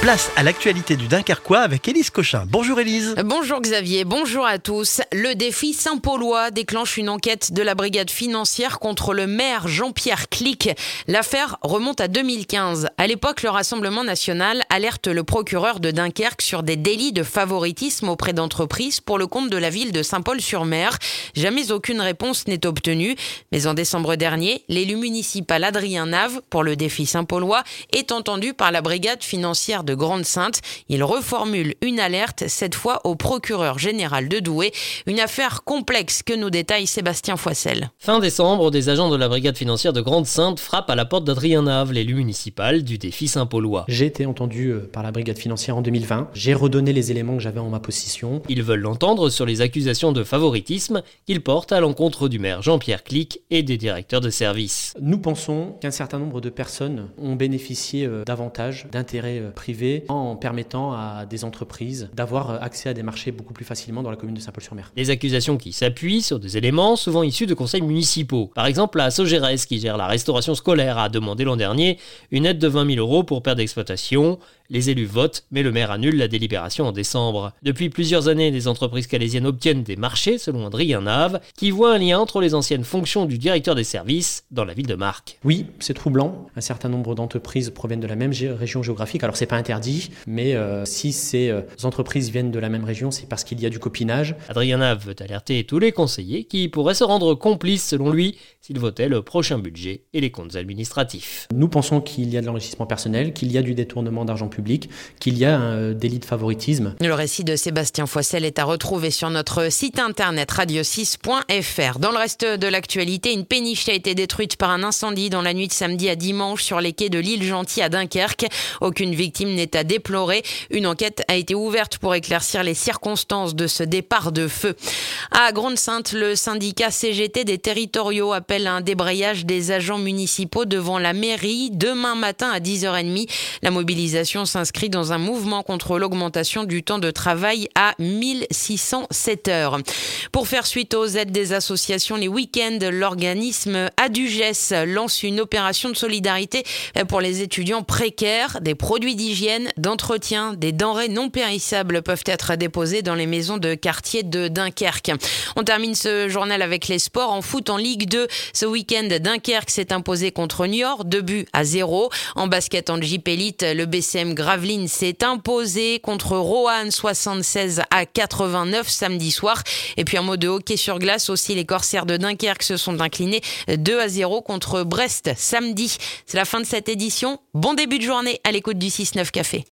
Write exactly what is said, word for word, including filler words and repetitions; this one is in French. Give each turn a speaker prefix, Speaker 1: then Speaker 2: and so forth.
Speaker 1: Place à l'actualité du Dunkerquois avec Élise Cochin. Bonjour Élise.
Speaker 2: Bonjour Xavier, bonjour à tous. Le défi Saint-Paulois déclenche une enquête de la brigade financière contre le maire Jean-Pierre Clic. L'affaire remonte à deux mille quinze. À l'époque, le Rassemblement national alerte le procureur de Dunkerque sur des délits de favoritisme auprès d'entreprises pour le compte de la ville de Saint-Paul-sur-Mer. Jamais aucune réponse n'est obtenue. Mais en décembre dernier, l'élu municipal Adrien Nave, pour le défi Saint-Paulois, est entendu par la brigade financière de Grande-Synthe. Il reformule une alerte, cette fois au procureur général de Douai. Une affaire complexe que nous détaille Sébastien Foissel.
Speaker 3: Fin décembre, des agents de la brigade financière de Grande-Synthe frappent à la porte d'Adrien Nave, l'élu municipal du défi Saint-Paulois.
Speaker 4: J'ai été entendu par la brigade financière en deux mille vingt. J'ai redonné les éléments que j'avais en ma possession.
Speaker 3: Ils veulent l'entendre sur les accusations de favoritisme qu'ils portent à l'encontre du maire Jean-Pierre Clic et des directeurs de service.
Speaker 4: Nous pensons qu'un certain nombre de personnes ont bénéficié davantage d'intérêts privés en permettant à des entreprises d'avoir accès à des marchés beaucoup plus facilement dans la commune de Saint-Paul-sur-Mer.
Speaker 3: Des accusations qui s'appuient sur des éléments souvent issus de conseils municipaux. Par exemple, la Sogérès, qui gère la restauration scolaire, a demandé l'an dernier une aide de vingt mille euros pour perte d'exploitation. Les élus votent, mais le maire annule la délibération en décembre. Depuis plusieurs années, les entreprises calaisiennes obtiennent des marchés, selon Adrien Nave, qui voit un lien entre les anciennes fonctions du directeur des services dans la ville de Marcq.
Speaker 4: Oui, c'est troublant. Un certain nombre d'entreprises proviennent de la même gé- région géographique. Alors, c'est pas interdit, mais euh, si ces euh, entreprises viennent de la même région, c'est parce qu'il y a du copinage.
Speaker 3: Adrien Nave veut alerter tous les conseillers qui pourraient se rendre complices, selon lui, s'ils votaient le prochain budget et les comptes administratifs.
Speaker 4: Nous pensons qu'il y a de l'enrichissement personnel, qu'il y a du détournement d'argent public, qu'il y a un euh, délit de favoritisme.
Speaker 2: Le récit de Sébastien Foissel est à retrouver sur notre site internet radio six point f r. Dans le reste de l'actualité, une péniche a été détruite par un incendie dans la nuit de samedi à dimanche sur les quais de l'île Gentil à Dunkerque. Aucune victime n'est à déplorer. Une enquête a été ouverte pour éclaircir les circonstances de ce départ de feu. À Grande-Synthe, le syndicat C G T des territoriaux appelle à un débrayage des agents municipaux devant la mairie demain matin à dix heures trente. La mobilisation s'inscrit dans un mouvement contre l'augmentation du temps de travail à mille six cent sept heures. Pour faire suite aux aides des associations les week-ends, l'organisme Adugès lance une opération de solidarité pour les étudiants précaires. Des produits d'hygiène, d'entretien, des denrées non périssables peuvent être déposés dans les maisons de quartier de Dunkerque. On termine ce journal avec les sports. En foot, en Ligue deux, ce week-end, Dunkerque s'est imposé contre Niort, deux buts à zéro. En basket, en J P Elite, le B C M Gravelines s'est imposé contre Roanne, soixante-seize à quatre-vingt-neuf samedi soir. Et puis un mot de hockey sur glace aussi, les Corsaires de Dunkerque se sont inclinés deux à zéro contre Brest samedi. C'est la fin de cette édition. Bon début de journée à l'écoute du six neuf Café.